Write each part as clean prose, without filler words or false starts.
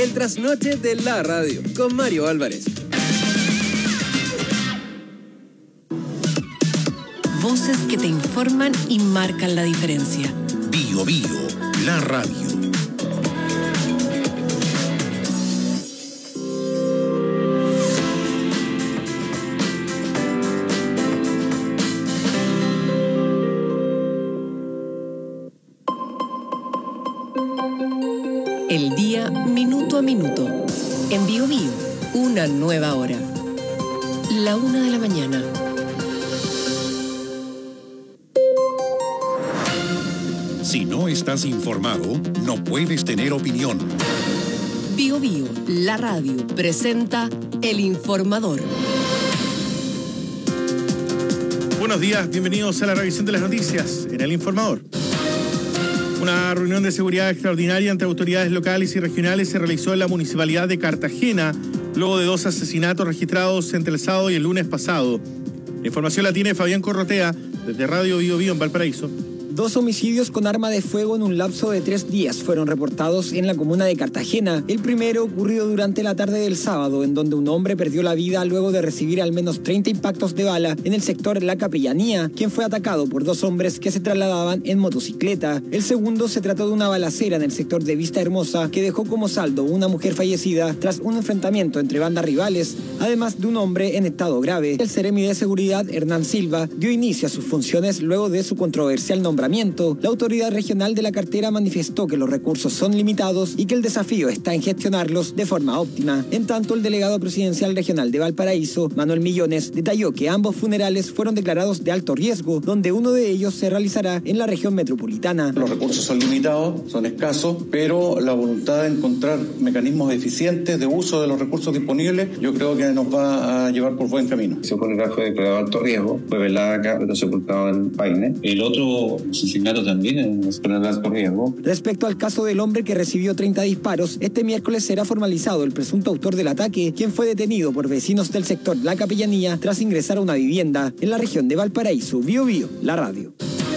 El trasnoche de la radio, con Mario Álvarez. Voces que te informan y marcan la diferencia. Bio Bio, la radio. El día minuto a minuto. En Bio Bio, una nueva hora. 1:00 a.m. Si no estás informado, no puedes tener opinión. Bio Bio, la radio, presenta El Informador. Buenos días, bienvenidos a la revisión de las noticias en El Informador. Una reunión de seguridad extraordinaria entre autoridades locales y regionales se realizó en la municipalidad de Cartagena, luego de 2 asesinatos registrados entre el sábado y el lunes pasado. La información la tiene Fabián Corrotea, desde Radio Bio Bio en Valparaíso. 2 homicidios con arma de fuego en un lapso de 3 días fueron reportados en la comuna de Cartagena. El primero ocurrido durante la tarde del sábado, en donde un hombre perdió la vida luego de recibir al menos 30 impactos de bala en el sector La Capellanía, quien fue atacado por 2 hombres que se trasladaban en motocicleta. El segundo se trató de una balacera en el sector de Vista Hermosa, que dejó como saldo una mujer fallecida tras un enfrentamiento entre bandas rivales, además de un hombre en estado grave. El seremi de seguridad, Hernán Silva, dio inicio a sus funciones luego de su controversial nombramiento. La autoridad regional de la cartera manifestó que los recursos son limitados y que el desafío está en gestionarlos de forma óptima. En tanto, el delegado presidencial regional de Valparaíso, Manuel Millones, detalló que ambos funerales fueron declarados de alto riesgo, donde uno de ellos se realizará en la región metropolitana. Los recursos son limitados, son escasos, pero la voluntad de encontrar mecanismos eficientes de uso de los recursos disponibles, yo creo que nos va a llevar por buen camino. Ese funeral fue declarado de alto riesgo, fue velada acá, pero sepultado en Paine. El otro asesinato también es de alto riesgo. Respecto al caso del hombre que recibió 30 disparos, este miércoles será formalizado el presunto autor del ataque, quien fue detenido por vecinos del sector La Capellanía tras ingresar a una vivienda en la región de Valparaíso. Bio Bio, la radio.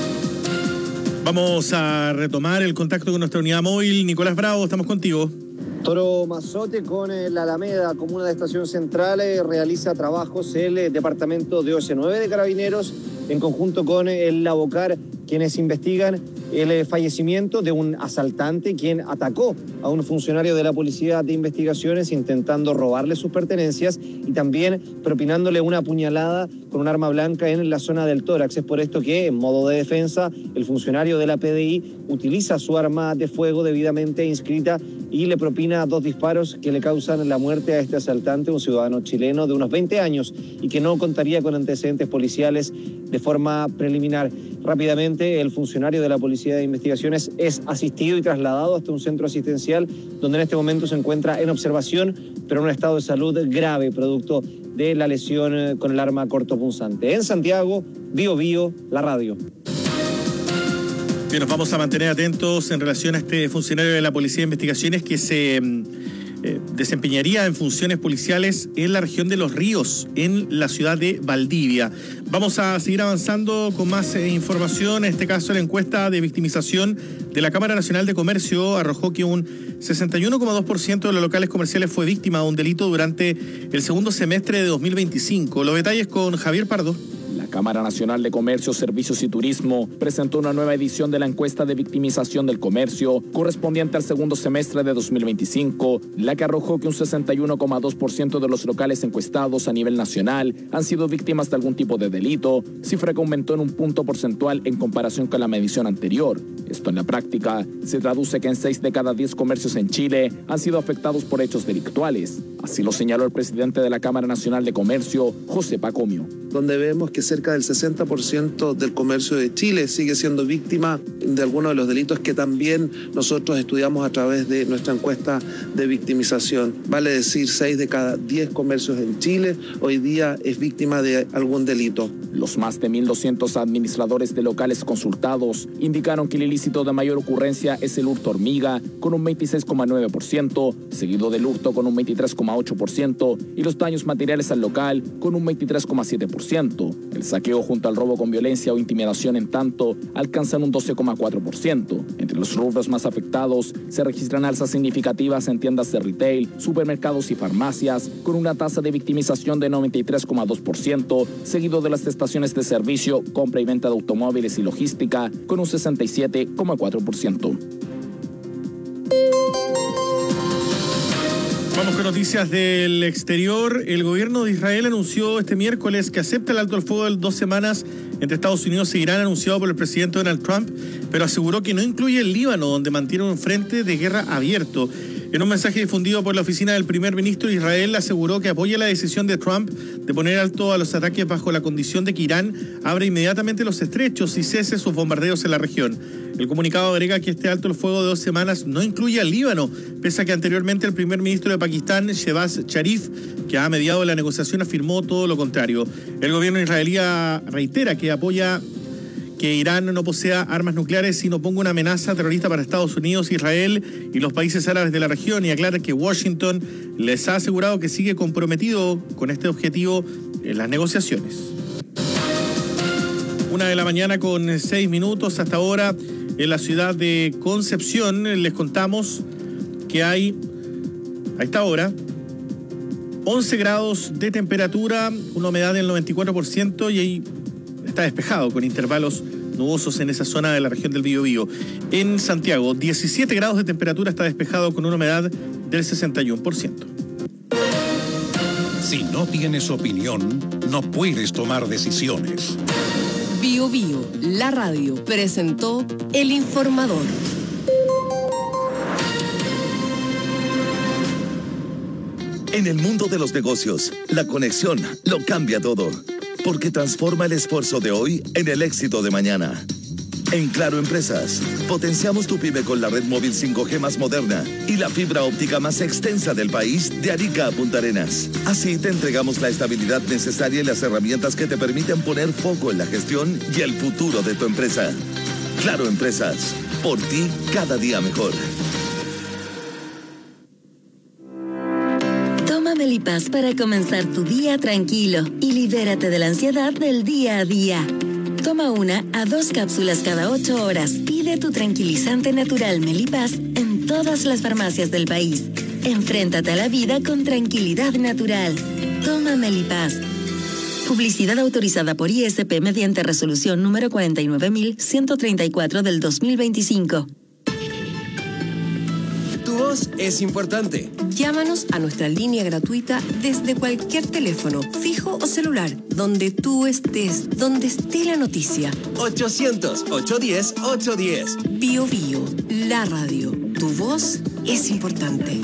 Vamos a retomar el contacto con nuestra unidad móvil. Nicolás Bravo, estamos contigo. Toro Mazote con la Alameda, comuna de Estación Central, realiza trabajos el departamento de OC9 de Carabineros en conjunto con el Lavocar, quienes investigan el fallecimiento de un asaltante quien atacó a un funcionario de la Policía de Investigaciones intentando robarle sus pertenencias y también propinándole una puñalada con un arma blanca en la zona del tórax. Es por esto que, en modo de defensa, el funcionario de la PDI utiliza su arma de fuego debidamente inscrita y le propina 2 disparos que le causan la muerte a este asaltante, un ciudadano chileno de unos 20 años y que no contaría con antecedentes policiales de forma preliminar. Rápidamente, el funcionario de la Policía de Investigaciones es asistido y trasladado hasta un centro asistencial donde en este momento se encuentra en observación, pero en un estado de salud grave, producto de la lesión con el arma cortopunzante. En Santiago, Bio Bio, la radio. Bien, nos vamos a mantener atentos en relación a este funcionario de la Policía de Investigaciones que se desempeñaría en funciones policiales en la región de Los Ríos, en la ciudad de Valdivia. Vamos a seguir avanzando con más información. En este caso, la encuesta de victimización de la Cámara Nacional de Comercio arrojó que un 61,2% de los locales comerciales fue víctima de un delito durante el segundo semestre de 2025. Los detalles con Javier Pardo. La Cámara Nacional de Comercio, Servicios y Turismo presentó una nueva edición de la encuesta de victimización del comercio correspondiente al segundo semestre de 2025, la que arrojó que un 61,2% de los locales encuestados a nivel nacional han sido víctimas de algún tipo de delito, cifra que aumentó en un punto porcentual en comparación con la medición anterior. Esto en la práctica se traduce que en 6 de cada 10 comercios en Chile han sido afectados por hechos delictuales. Así lo señaló el presidente de la Cámara Nacional de Comercio, José Pacomio. Donde vemos que cerca del 60% del comercio de Chile sigue siendo víctima de algunos de los delitos que también nosotros estudiamos a través de nuestra encuesta de victimización. Vale decir, 6 de cada 10 comercios en Chile hoy día es víctima de algún delito. Los más de 1.200 administradores de locales consultados indicaron que el ilícito de mayor ocurrencia es el hurto hormiga, con un 26,9%, seguido del hurto con un 23,8% y los daños materiales al local con un 23,7%. El saqueo junto al robo con violencia o intimidación, en tanto, alcanzan un 12,4%. Entre los rubros más afectados se registran alzas significativas en tiendas de retail, supermercados y farmacias, con una tasa de victimización de 93,2%, seguido de las estaciones de servicio, compra y venta de automóviles y logística, con un 67,4%. Vamos con noticias del exterior. El gobierno de Israel anunció este miércoles que acepta el alto al fuego de 2 semanas entre Estados Unidos e Irán, anunciado por el presidente Donald Trump, pero aseguró que no incluye el Líbano, donde mantiene un frente de guerra abierto. En un mensaje difundido por la oficina del primer ministro de Israel, aseguró que apoya la decisión de Trump de poner alto a los ataques bajo la condición de que Irán abra inmediatamente los estrechos y cese sus bombardeos en la región. El comunicado agrega que este alto el fuego de 2 semanas no incluye al Líbano, pese a que anteriormente el primer ministro de Pakistán, Shehbaz Sharif, que ha mediado la negociación, afirmó todo lo contrario. El gobierno israelí reitera que apoya que Irán no posea armas nucleares y no ponga una amenaza terrorista para Estados Unidos, Israel y los países árabes de la región, y aclara que Washington les ha asegurado que sigue comprometido con este objetivo en las negociaciones. 1:00 con 6 minutos hasta ahora. En la ciudad de Concepción les contamos que hay a esta hora 11 grados de temperatura, una humedad del 94% y ahí está despejado con intervalos nubosos en esa zona de la región del Biobío. En Santiago, 17 grados de temperatura, está despejado con una humedad del 61%. Si no tienes opinión, no puedes tomar decisiones. Biobío, la radio, presentó El Informador. En el mundo de los negocios, la conexión lo cambia todo, porque transforma el esfuerzo de hoy en el éxito de mañana. En Claro Empresas, potenciamos tu pyme con la red móvil 5G más moderna y la fibra óptica más extensa del país, de Arica a Punta Arenas. Así te entregamos la estabilidad necesaria y las herramientas que te permiten poner foco en la gestión y el futuro de tu empresa. Claro Empresas, por ti cada día mejor. Toma Melipaz para comenzar tu día tranquilo y libérate de la ansiedad del día a día. Toma 1 a 2 cápsulas cada 8 horas. Pide tu tranquilizante natural Melipaz en todas las farmacias del país. Enfréntate a la vida con tranquilidad natural. Toma Melipaz. Publicidad autorizada por ISP mediante resolución número 49.134 del 2025. Tu voz es importante. Llámanos a nuestra línea gratuita desde cualquier teléfono, fijo o celular, donde tú estés, donde esté la noticia. 800-810-810. Biobío, la radio. Tu voz es importante.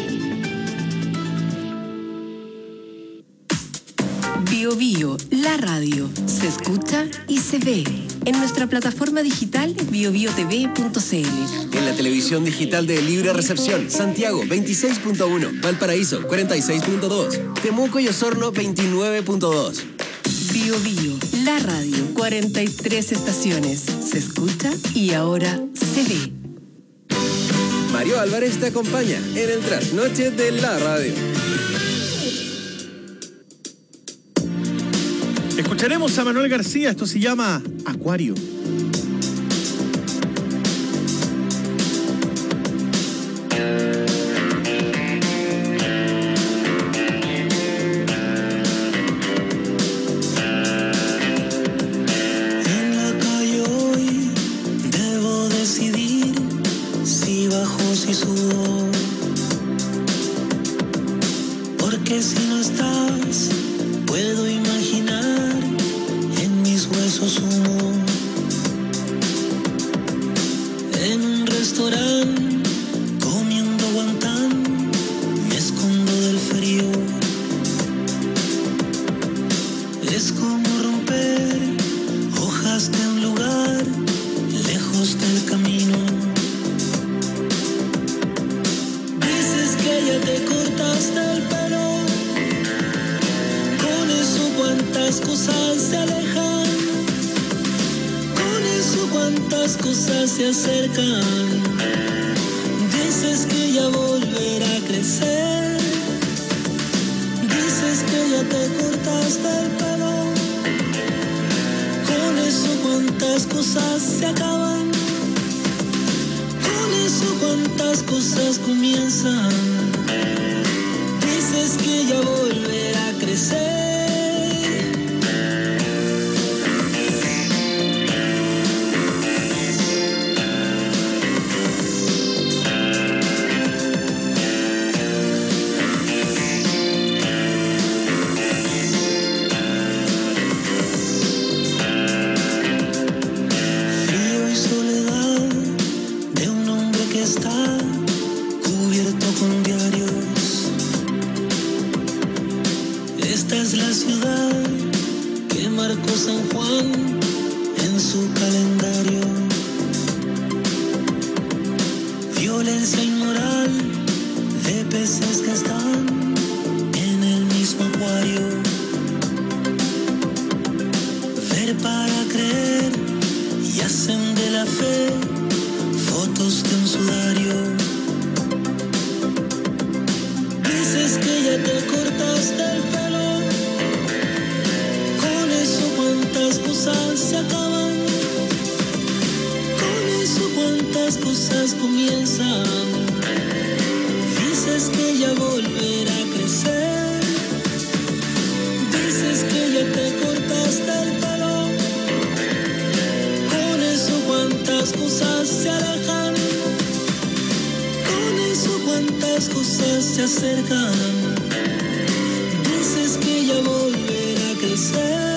Biobío, la radio. Se escucha y se ve. En nuestra plataforma digital biobiotv.cl. En la televisión digital de Libre Recepción, Santiago 26.1, Valparaíso 46.2, Temuco y Osorno 29.2. Biobío, la radio, 43 estaciones. Se escucha y ahora se ve. Mario Álvarez te acompaña en el trasnoche de la radio. Escucharemos a Manuel García, esto se llama Acuario. Porque si no estás, puedo imaginar en mis huesos humo. En un restaurante, comiendo guantán, me escondo del frío. Es como romper hojas de un lugar, lejos del camino. Dices que ya te cortaste el pelo. ¿Cuántas cosas se alejan? Con eso cuántas cosas se acercan. Dices que ya volverá a crecer. Dices que ya te cortaste el pelo. cuántas cosas se acaban, con eso cuántas cosas comienzan. Dices que ya volverá a crecer. San Juan en su calendario. Violencia inmoral de peces que están en el mismo acuario. Ver para creer y hacen de la fe fotos de un sudario. Dices que ya te cortaste el pelo, cuántas cosas se acaban, con eso cuántas cosas comienzan. Dices que ya volverá a crecer, dices que ya te cortaste el pelo, con eso cuántas cosas se alejan, con eso cuántas cosas se acercan. Dices que ya volverá a crecer.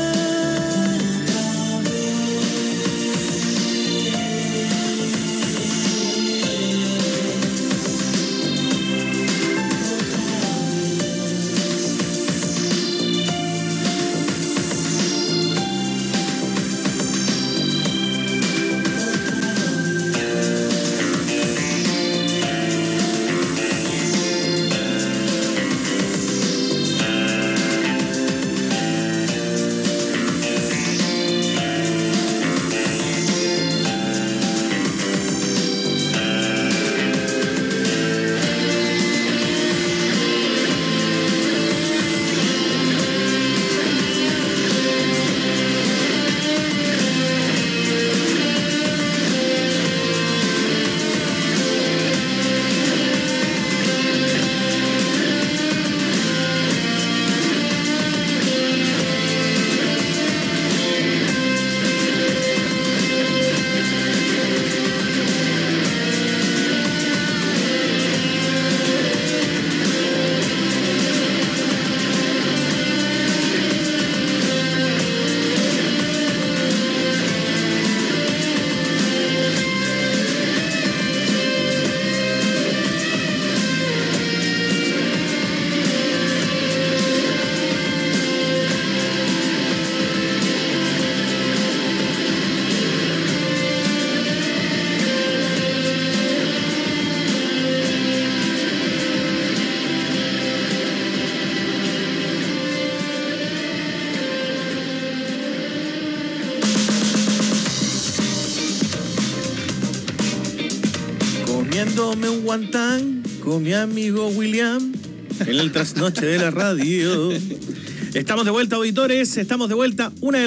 Comiéndome un guantán con mi amigo William en el trasnoche de la radio. Estamos de vuelta, auditores, estamos de vuelta, 1:13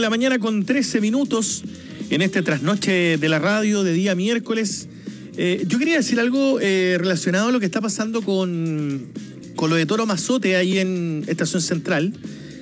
a.m. en este trasnoche de la radio de día miércoles. Yo quería decir algo relacionado a lo que está pasando con lo de Toro Mazote ahí en Estación Central.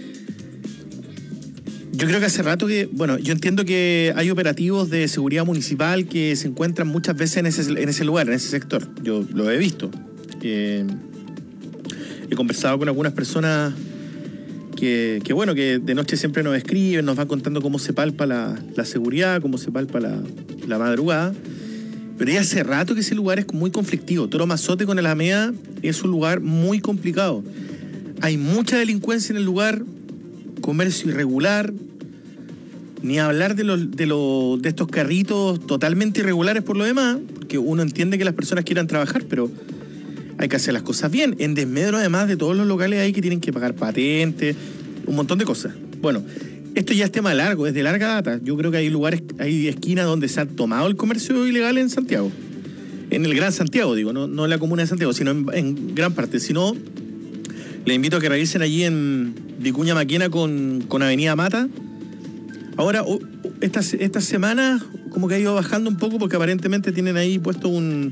Yo creo que hace rato yo entiendo que hay operativos de seguridad municipal que se encuentran muchas veces en ese lugar, en ese sector. Yo lo he visto. He conversado con algunas personas que de noche siempre nos escriben, nos van contando cómo se palpa la seguridad, cómo se palpa la madrugada. Pero ya hace rato que ese lugar es muy conflictivo. Toro Mazote con Alameda es un lugar muy complicado. Hay mucha delincuencia en el lugar, comercio irregular, ni hablar de estos carritos totalmente irregulares por lo demás, porque uno entiende que las personas quieran trabajar, pero hay que hacer las cosas bien, en desmedro además de todos los locales ahí que tienen que pagar patentes, un montón de cosas. Bueno, esto ya es tema largo, es de larga data. Yo creo que hay lugares, hay esquinas donde se ha tomado el comercio ilegal en Santiago, en el Gran Santiago, digo, no en la comuna de Santiago, sino en gran parte. Si no, les invito a que revisen allí en Vicuña Maquena con Avenida Mata. Ahora, esta semana como que ha ido bajando un poco porque aparentemente tienen ahí puesto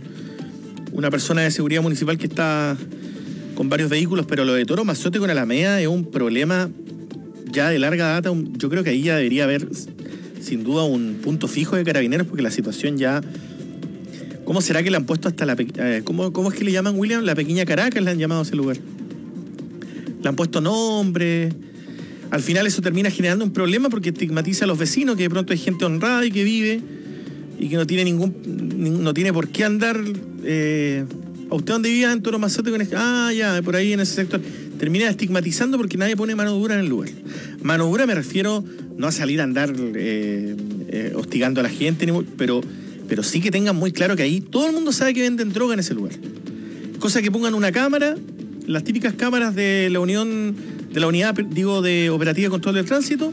una persona de seguridad municipal que está con varios vehículos, pero lo de Toro Mazote con Alameda es un problema ya de larga data. Yo creo que ahí ya debería haber sin duda un punto fijo de Carabineros, porque la situación ya... ¿Cómo será que le han puesto hasta la... ¿Cómo es que le llaman, William? La pequeña Caracas le han llamado a ese lugar. Le han puesto nombre. Al final eso termina generando un problema porque estigmatiza a los vecinos, que de pronto hay gente honrada y que vive y que no tiene no tiene por qué andar... ¿A usted dónde vivía? En Toro Mazote con... ya, por ahí en ese sector. Termina estigmatizando porque nadie pone mano dura en el lugar. Mano dura me refiero no a salir a andar hostigando a la gente, pero sí que tengan muy claro que ahí todo el mundo sabe que venden droga en ese lugar. Cosa que pongan una cámara, las típicas cámaras de la unidad, de operativa de control del tránsito,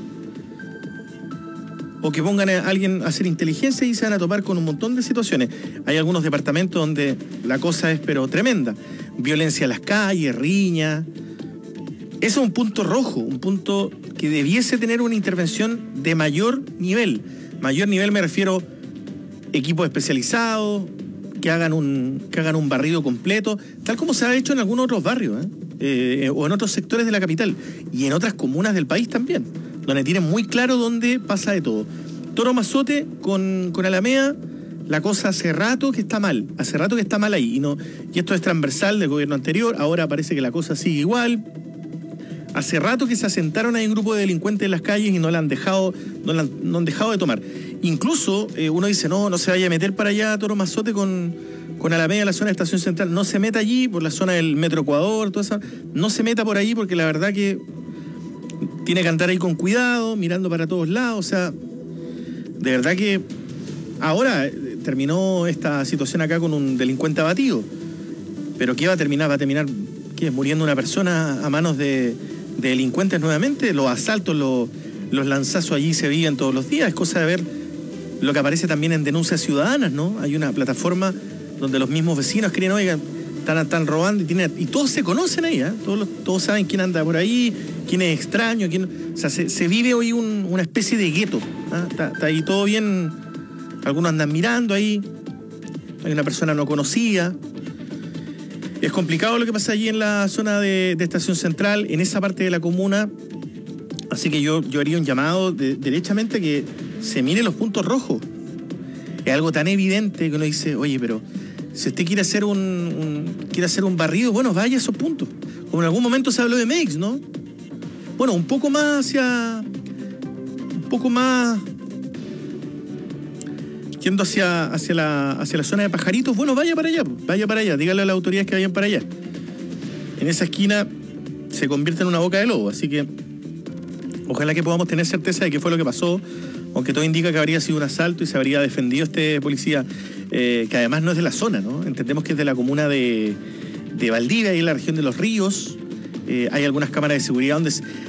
o que pongan a alguien a hacer inteligencia y se van a topar con un montón de situaciones. Hay algunos departamentos donde la cosa es pero tremenda. Violencia en las calles, riña. Eso es un punto rojo, un punto que debiese tener una intervención de mayor nivel. Mayor nivel me refiero equipos especializados, que hagan un barrido completo, tal como se ha hecho en algunos otros barrios, o en otros sectores de la capital, y en otras comunas del país también, donde tienen muy claro dónde pasa de todo. Toro Mazote con Alameda, la cosa hace rato que está mal ahí, y esto es transversal del gobierno anterior. Ahora parece que la cosa sigue igual. Hace rato que se asentaron ahí un grupo de delincuentes en las calles y no han dejado de tomar. Incluso uno dice, no se vaya a meter para allá Toro Mazote con Alameda, la zona de Estación Central. No se meta allí por la zona del Metro Ecuador, toda esa. No se meta por ahí porque la verdad que tiene que andar ahí con cuidado, mirando para todos lados. O sea, de verdad que ahora terminó esta situación acá con un delincuente abatido. Pero ¿qué va a terminar? ¿Va a terminar qué? ¿Muriendo una persona a manos de delincuentes nuevamente? Los asaltos, los lanzazos allí se viven todos los días. Es cosa de ver lo que aparece también en denuncias ciudadanas, ¿no? Hay una plataforma donde los mismos vecinos creen, oigan, están robando y todos se conocen ahí, ¿eh? Todos saben quién anda por ahí, quién es extraño, o sea, se vive hoy una especie de gueto, ¿eh? Está ahí todo bien, algunos andan mirando ahí, hay una persona no conocida. Es complicado lo que pasa allí en la zona de Estación Central, en esa parte de la comuna. Así que yo haría un llamado derechamente que se miren los puntos rojos. Es algo tan evidente que uno dice, oye, pero si usted quiere hacer un barrido, bueno, vaya a esos puntos. Como en algún momento se habló de Meix, ¿no? Bueno, un poco más yendo hacia la zona de Pajaritos. Bueno, vaya para allá, dígale a las autoridades que vayan para allá. En esa esquina se convierte en una boca de lobo, así que ojalá que podamos tener certeza de qué fue lo que pasó, aunque todo indica que habría sido un asalto y se habría defendido este policía, que además no es de la zona, ¿no? Entendemos que es de la comuna de Valdivia, y en la región de Los Ríos. Hay algunas cámaras de seguridad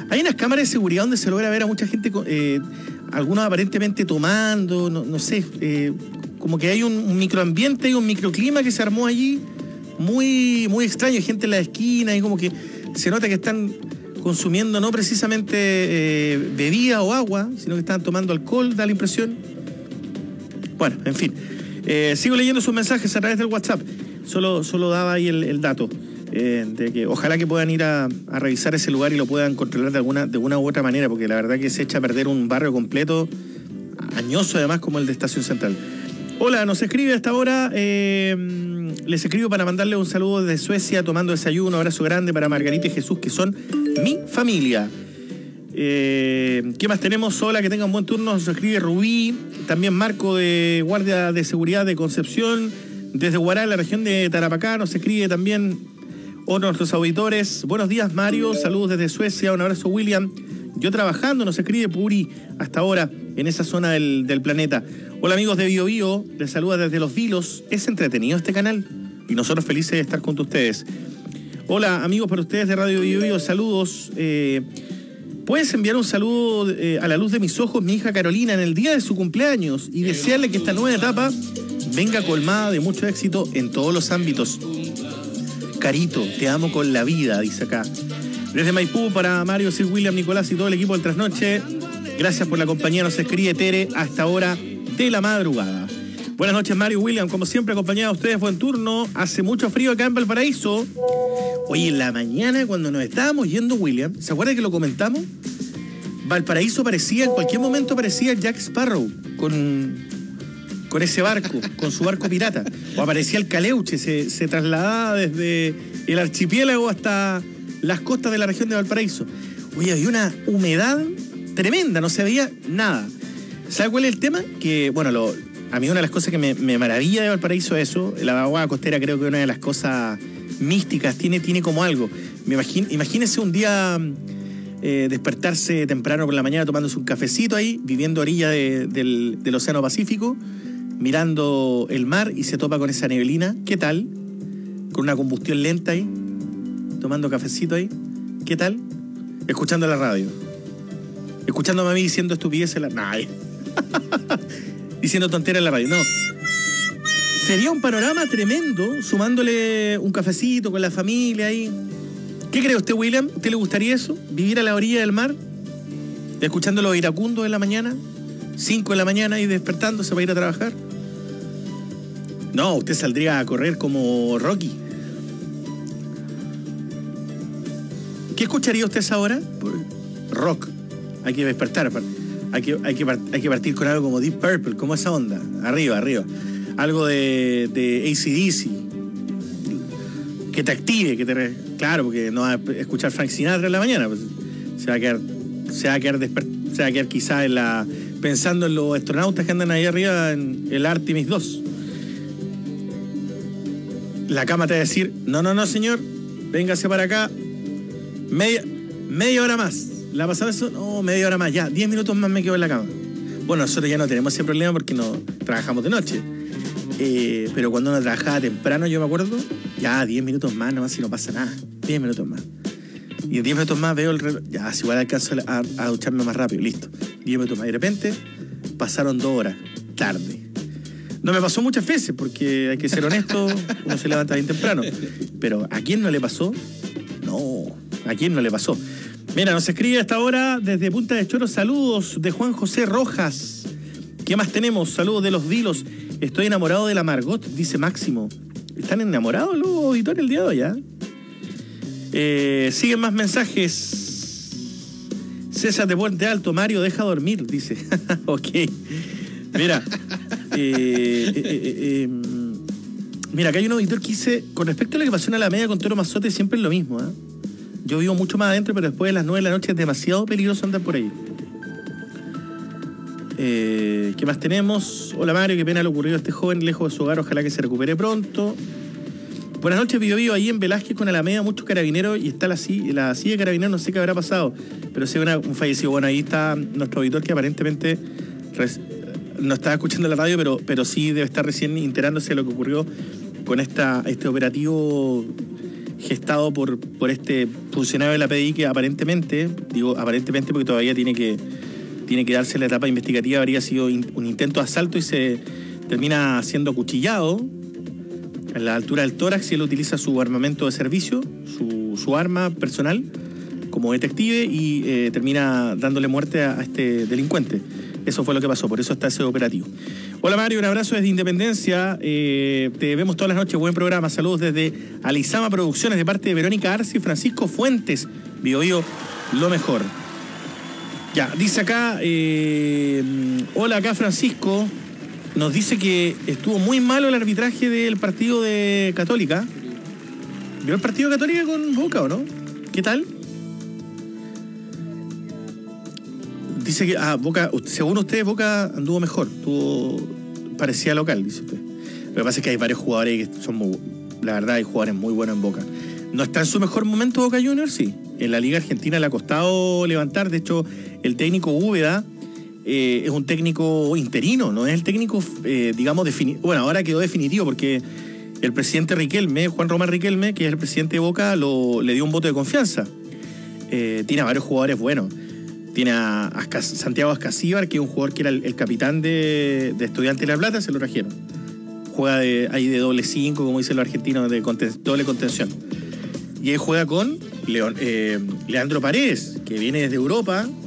donde se logra ver a mucha gente, algunos aparentemente tomando, no sé, como que hay un microambiente y un microclima que se armó allí muy, muy extraño. Hay gente en la esquina y como que se nota que están consumiendo no precisamente bebida o agua, sino que están tomando alcohol, da la impresión. Bueno, en fin. Sigo leyendo sus mensajes a través del WhatsApp. Solo daba ahí el dato de que ojalá que puedan ir a revisar ese lugar y lo puedan controlar de alguna u otra manera, porque la verdad que se echa a perder un barrio completo, añoso además como el de Estación Central. Hola, nos escribe a esta hora. Les escribo para mandarle un saludo desde Suecia, tomando desayuno. Un abrazo grande para Margarita y Jesús, que son mi familia. ¿Qué más tenemos? Hola, que tengan buen turno. Nos escribe Rubí, también Marco de Guardia de Seguridad de Concepción, desde Huará, en la región de Tarapacá. Nos escribe también otro de nuestros auditores. Buenos días, Mario, saludos desde Suecia. Un abrazo, William. Yo trabajando, nos escribe Puri hasta ahora en esa zona del planeta. Hola, amigos de Bio Bio, les saluda desde Los Vilos. Es entretenido este canal y nosotros felices de estar junto a ustedes. Hola, amigos, para ustedes de Radio Bio Bio, saludos. ¿Puedes enviar un saludo a la luz de mis ojos, mi hija Carolina, en el día de su cumpleaños, y desearle que esta nueva etapa venga colmada de mucho éxito en todos los ámbitos? Carito, te amo con la vida, dice acá. Desde Maipú para Mario, Sir William, Nicolás y todo el equipo del Trasnoche. Gracias por la compañía, nos escribe Tere a esta hora de la madrugada. Buenas noches, Mario, William, como siempre acompañado a ustedes, buen turno. Hace mucho frío acá en Valparaíso. Hoy en la mañana, cuando nos estábamos yendo, William, ¿se acuerda que lo comentamos? Valparaíso parecía, en cualquier momento parecía Jack Sparrow con ese barco, con su barco pirata. O aparecía el Caleuche, se trasladaba desde el archipiélago hasta las costas de la región de Valparaíso. Oye, había una humedad tremenda, no se veía nada. ¿Sabe cuál es el tema? Que, bueno, a mí una de las cosas que me maravilla de Valparaíso es eso. La agua costera creo que es una de las cosas místicas, tiene como algo. Imagínese un día despertarse temprano por la mañana tomándose un cafecito ahí, viviendo a orilla del Océano Pacífico, mirando el mar y se topa con esa neblina. ¿Qué tal? Con una combustión lenta ahí, tomando cafecito ahí. ¿Qué tal? Escuchando la radio. Escuchándome a mí diciendo estupideces. Diciendo tonteras en la radio. No. Sería un panorama tremendo, sumándole un cafecito con la familia ahí. ¿Qué cree usted, William? ¿Usted le gustaría eso? ¿Vivir a la orilla del mar? Escuchando los iracundos en la mañana, 5 de la mañana y despertándose para ir a trabajar. No, usted saldría a correr como Rocky. ¿Qué escucharía usted a esa hora? Rock. Hay que despertar. Hay que partir con algo como Deep Purple, como esa onda. Arriba. Algo de AC/DC. Que te active, claro, porque no va a escuchar Frank Sinatra en la mañana. Pues, se va a quedar quizá pensando en los astronautas que andan ahí arriba en el Artemis 2. La cama te va a decir, no, señor, véngase para acá. Media hora más. ¿Le ha pasado eso? No, media hora más, ya, 10 minutos más me quedo en la cama. Bueno, nosotros ya no tenemos ese problema porque no trabajamos de noche. Pero cuando uno trabajaba temprano, yo me acuerdo, ya 10 minutos más nomás si no pasa nada. 10 minutos más. Y en 10 minutos más veo el reloj, ya, si igual alcanzo a ducharme más rápido, listo. 10 minutos más. Y de repente pasaron 2 horas, tarde. No me pasó muchas veces porque hay que ser honesto, uno se levanta bien temprano. Pero ¿a quién no le pasó? No, ¿a quién no le pasó? Mira, nos escribe a esta hora desde Punta de Choro, saludos de Juan José Rojas. ¿Qué más tenemos? Saludos de los Dilos. Estoy enamorado de la Margot, dice Máximo. ¿Están enamorados los auditores el día de hoy, ya? Siguen más mensajes. César de Puente Alto, Mario, deja dormir, dice. Ok. Mira. Mira, acá hay un auditor que dice, con respecto a lo que pasó en Alameda con Toro Mazzote, siempre es lo mismo, ¿eh? Yo vivo mucho más adentro, pero después de las 9 de la noche es demasiado peligroso andar por ahí. ¿Qué más tenemos? Hola Mario, qué pena lo ocurrido a este joven lejos de su hogar, ojalá que se recupere pronto. Buenas noches, Bio ahí en Velázquez con Alameda, muchos carabineros y está la silla de carabineros, no sé qué habrá pasado, pero sí un fallecido. Bueno, ahí está nuestro auditor que aparentemente no estaba escuchando la radio, pero sí debe estar recién enterándose de lo que ocurrió con este operativo gestado por este funcionario de la PDI que aparentemente, digo aparentemente porque todavía tiene que darse la etapa investigativa, habría sido un intento de asalto y se termina siendo acuchillado a la altura del tórax y él utiliza su armamento de servicio, su arma personal como detective y termina dándole muerte a este delincuente. Eso fue lo que pasó, por eso está ese operativo. Hola Mario, un abrazo desde Independencia. Te vemos todas las noches, buen programa. Saludos desde Alizama Producciones de parte de Verónica Arce y Francisco Fuentes. Bio, lo mejor. Ya, dice acá, hola acá Francisco, nos dice que estuvo muy malo el arbitraje del partido de Católica. ¿Vio el partido de Católica con Boca o no? ¿Qué tal? Dice que Boca, según usted, Boca anduvo mejor, parecía local, dice usted. Lo que pasa es que hay varios jugadores que son la verdad, hay jugadores muy buenos en Boca. ¿No está en su mejor momento Boca Juniors? Sí. En la Liga Argentina le ha costado levantar. De hecho, el técnico Úbeda es un técnico interino, no es el técnico, digamos, definitivo. Bueno, ahora quedó definitivo porque el presidente Riquelme, Juan Román Riquelme, que es el presidente de Boca, le dio un voto de confianza. Tiene a varios jugadores buenos. Tiene a Santiago Ascasíbar, que es un jugador que era el capitán de Estudiantes de La Plata, se lo trajeron. Juega ahí de doble 5, como dicen los argentinos, de doble contención. Y él juega con Leandro Paredes, que viene desde Europa,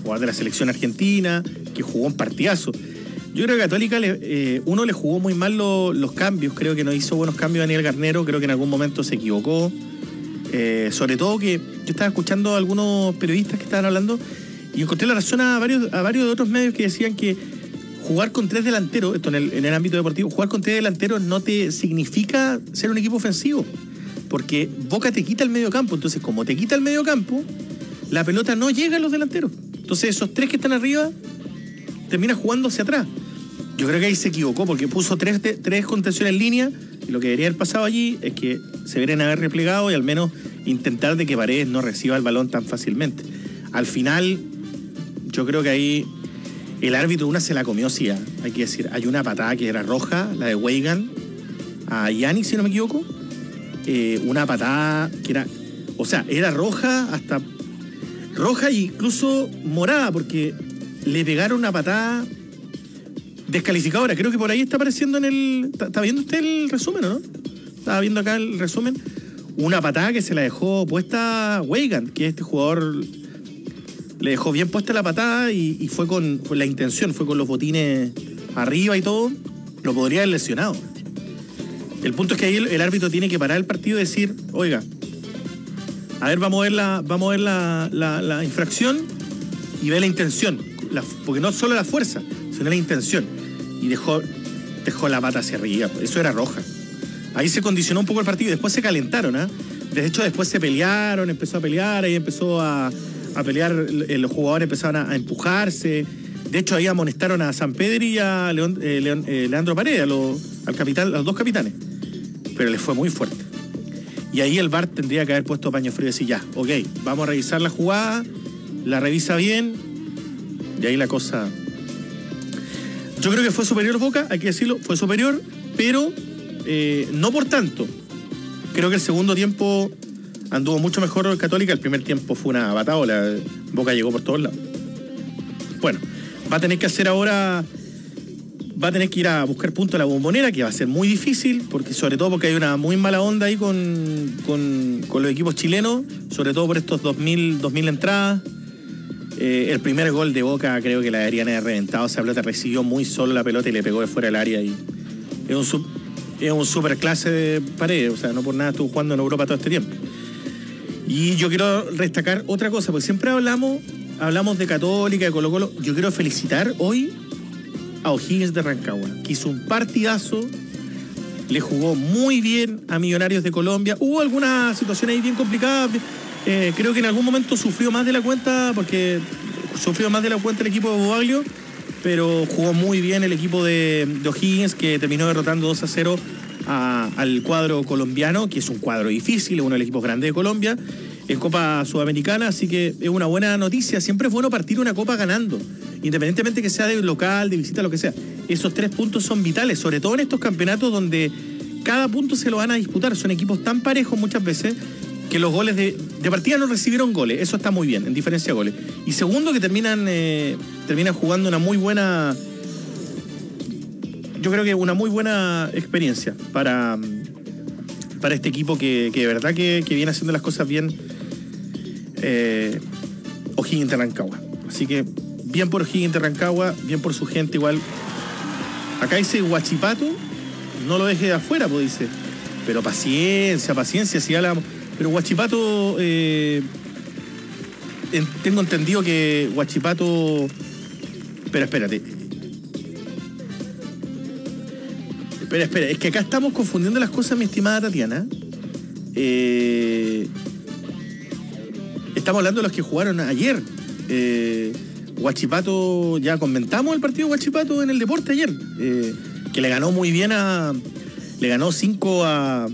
jugador de la selección argentina, que jugó un partidazo. Yo creo que Católica uno le jugó muy mal los cambios, creo que no hizo buenos cambios Daniel Garnero, creo que en algún momento se equivocó. Sobre todo que yo estaba escuchando a algunos periodistas que estaban hablando y encontré la razón a varios de otros medios que decían que jugar con 3 delanteros, esto en el ámbito deportivo, jugar con 3 delanteros no te significa ser un equipo ofensivo, porque Boca te quita el medio campo, entonces como te quita el medio campo, la pelota no llega a los delanteros. Entonces esos 3 que están arriba terminan jugando hacia atrás. Yo creo que ahí se equivocó porque puso 3 contenciones en línea y lo que debería haber pasado allí es que se deberían haber replegado y al menos intentar de que Paredes no reciba el balón tan fácilmente. Al final, yo creo que ahí el árbitro una se la comió, sí, hay que decir. Hay una patada que era roja, la de Weigan, a Yannick, si no me equivoco. Una patada que era... O sea, era roja hasta... Roja e incluso morada, porque le pegaron una patada descalificadora. Creo que por ahí está apareciendo en el... ¿Está viendo usted el resumen o no? Estaba viendo acá el resumen. Una patada que se la dejó puesta Weigan, que este jugador le dejó bien puesta la patada y fue con la intención, fue con los botines arriba y todo. Lo podría haber lesionado. El punto es que ahí el árbitro tiene que parar el partido y decir, oiga, a ver, vamos a ver la infracción y ver la intención. Porque no solo la fuerza, sino la intención. Y dejó la pata hacia arriba. Eso era roja. Ahí se condicionó un poco el partido y después se calentaron, ¿eh? De hecho, después se pelearon, empezó a pelear, ahí empezó a pelear, los jugadores empezaron a empujarse. De hecho, ahí amonestaron a Sampedri y a Leandro Paredes, a los 2 capitanes. Pero les fue muy fuerte. Y ahí el VAR tendría que haber puesto paño frío y decir, ya, ok, vamos a revisar la jugada, la revisa bien, y ahí la cosa... Yo creo que fue superior Boca, hay que decirlo, fue superior, pero no por tanto. Creo que el segundo tiempo anduvo mucho mejor Católica, el primer tiempo fue una bataola, Boca llegó por todos lados. Bueno, va a tener que hacer ahora... Va a tener que ir a buscar puntos a la Bombonera, que va a ser muy difícil, porque sobre todo porque hay una muy mala onda ahí con los equipos chilenos, sobre todo por estos 2.000 entradas. El primer gol de Boca creo que la deberían haber reventado. Esa pelota recibió muy solo la pelota y le pegó de fuera del área. Y es un super clase de Paredes, o sea, no por nada estuvo jugando en Europa todo este tiempo. Y yo quiero destacar otra cosa, porque siempre hablamos de Católica, de Colo-Colo. Yo quiero felicitar hoy a O'Higgins de Rancagua, que hizo un partidazo, le jugó muy bien a Millonarios de Colombia. Hubo algunas situaciones ahí bien complicadas, creo que en algún momento sufrió más de la cuenta, el equipo de Bobaglio, pero jugó muy bien el equipo de O'Higgins, que terminó derrotando 2-0 al cuadro colombiano, que es un cuadro difícil, es uno de los equipos grandes de Colombia, en Copa Sudamericana, así que es una buena noticia. Siempre es bueno partir una copa ganando, independientemente que sea de local, de visita, lo que sea. Esos 3 puntos son vitales, sobre todo en estos campeonatos donde cada punto se lo van a disputar. Son equipos tan parejos muchas veces que los goles de partida no recibieron goles. Eso está muy bien, en diferencia de goles. Y segundo, que terminan jugando una muy buena... Yo creo que una muy buena experiencia para este equipo que de verdad que viene haciendo las cosas bien, O'Higgins de Rancagua. Así que bien por O'Higgins de Rancagua, bien por su gente igual. Acá dice Huachipato, no lo deje de afuera, pues dice. Pero paciencia, si hablamos. Pero Huachipato, tengo entendido que Huachipato... Pero espérate. Espera, es que acá estamos confundiendo las cosas, mi estimada Tatiana. Estamos hablando de los que jugaron ayer. Huachipato, ya comentamos el partido de Huachipato en el deporte ayer, que le ganó muy bien le hizo 5 a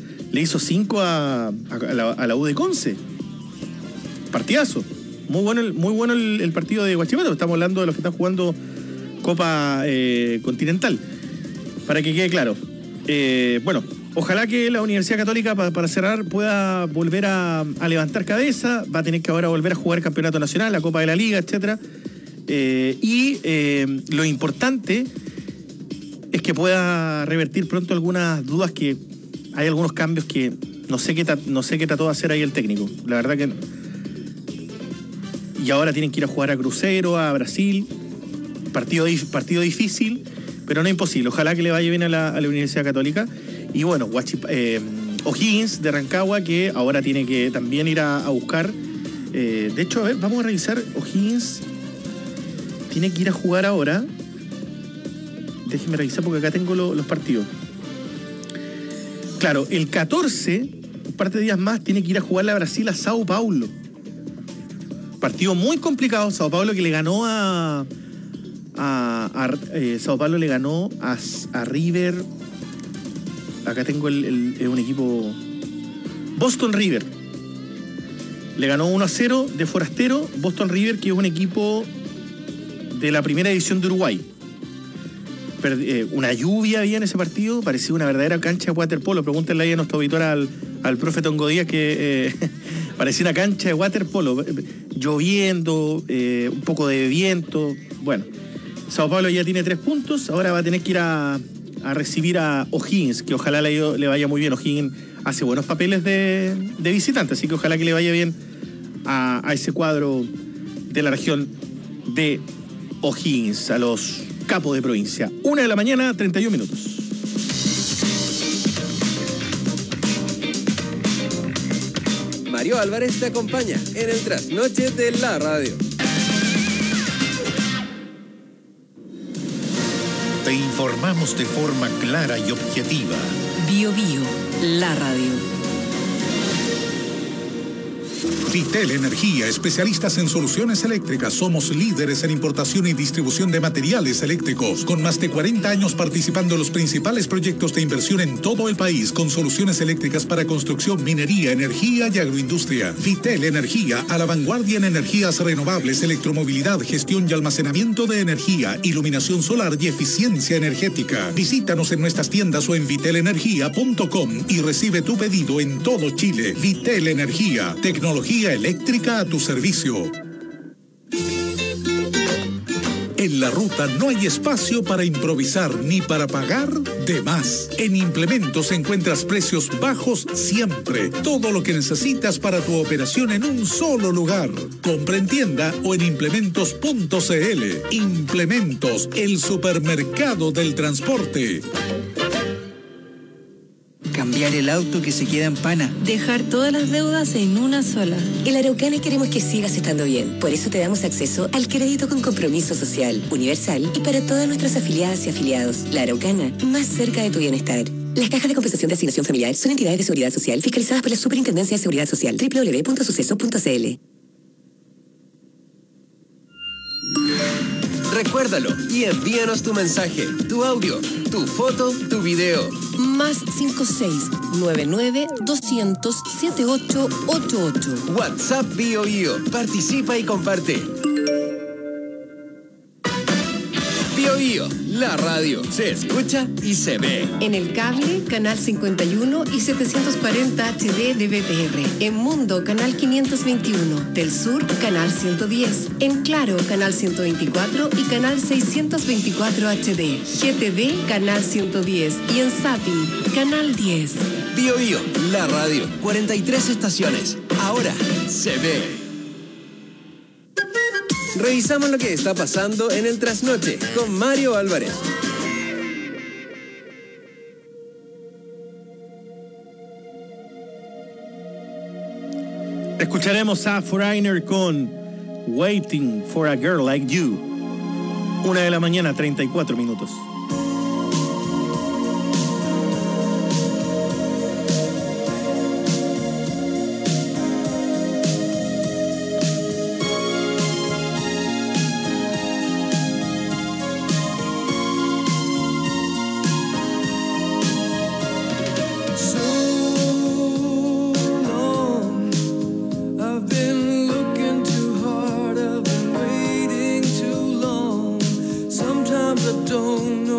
la U de Conce. Partidazo. Muy bueno el partido de Huachipato. Estamos hablando de los que están jugando Copa Continental. Para que quede claro. Bueno, ojalá que la Universidad Católica, para cerrar, pueda volver a levantar cabeza. Va a tener que ahora volver a jugar el Campeonato Nacional, la Copa de la Liga, etc. Lo importante es que pueda revertir pronto algunas dudas, que hay algunos cambios que no sé qué trató de hacer ahí el técnico. La verdad que no. y ahora tienen que ir a jugar a Cruzeiro, a Brasil. Partido difícil, pero no imposible. Ojalá que le vaya bien a la Universidad Católica. Y bueno, O'Higgins de Rancagua, que ahora tiene que también ir a buscar. De hecho, a ver, vamos a revisar. O'Higgins tiene que ir a jugar ahora. Déjenme revisar porque acá tengo los partidos. Claro, el 14, un par de días más, tiene que ir a jugarle a Brasil a Sao Paulo. Partido muy complicado. Sao Paulo que le ganó Sao Paulo le ganó a River. Acá tengo un equipo. Boston River. Le ganó 1-0 de forastero. Boston River, que es un equipo de la primera división de Uruguay. Una lluvia había en ese partido. Parecía una verdadera cancha de waterpolo. Pregúntenle ahí a nuestro auditor al profe Tongo Díaz que parecía una cancha de waterpolo. Lloviendo, un poco de viento. Bueno, Sao Paulo ya tiene 3 puntos. Ahora va a tener que ir a recibir a O'Higgins, que ojalá le vaya muy bien. O'Higgins hace buenos papeles de visitante, así que ojalá que le vaya bien a ese cuadro de la región de O'Higgins, a los capos de provincia. 1:00 a.m, 31 minutos. Mario Álvarez te acompaña en el trasnoche de la radio. Te informamos de forma clara y objetiva. Bio Bio, la radio. Vitel Energía, especialistas en soluciones eléctricas. Somos líderes en importación y distribución de materiales eléctricos, con más de 40 años participando en los principales proyectos de inversión en todo el país, con soluciones eléctricas para construcción, minería, energía y agroindustria. Vitel Energía, a la vanguardia en energías renovables, electromovilidad, gestión y almacenamiento de energía, iluminación solar y eficiencia energética. Visítanos en nuestras tiendas o en vitelenergia.com y recibe tu pedido en todo Chile. Vitel Energía, tecnología eléctrica a tu servicio. En la ruta no hay espacio para improvisar ni para pagar de más. En Implementos encuentras precios bajos siempre. Todo lo que necesitas para tu operación en un solo lugar. Compra en tienda o en implementos.cl. Implementos, el supermercado del transporte. Cambiar el auto que se queda en pana. Dejar todas las deudas en una sola. En la Araucana queremos que sigas estando bien. Por eso te damos acceso al crédito con compromiso social, universal y para todas nuestras afiliadas y afiliados. La Araucana, más cerca de tu bienestar. Las cajas de compensación de asignación familiar son entidades de seguridad social fiscalizadas por la Superintendencia de Seguridad Social. www.suceso.cl. Recuérdalo y envíanos tu mensaje, tu audio, tu foto, tu video. Más 56-99-200-7888. WhatsApp Bio Bio. Participa y comparte. Bio Bio, la radio. Se escucha y se ve. En el cable, canal 51 y 740 HD de BTR. En Mundo, canal 521. Del Sur, canal 110. En Claro, canal 124 y canal 624 HD. GTD, canal 110. Y en Zapping, canal 10. Bio Bio, la radio. 43 estaciones. Ahora se ve. Revisamos lo que está pasando en el trasnoche con Mario Álvarez. Escucharemos a Foreigner con Waiting for a Girl Like You. 1:00 a.m, 34 minutos. Don't know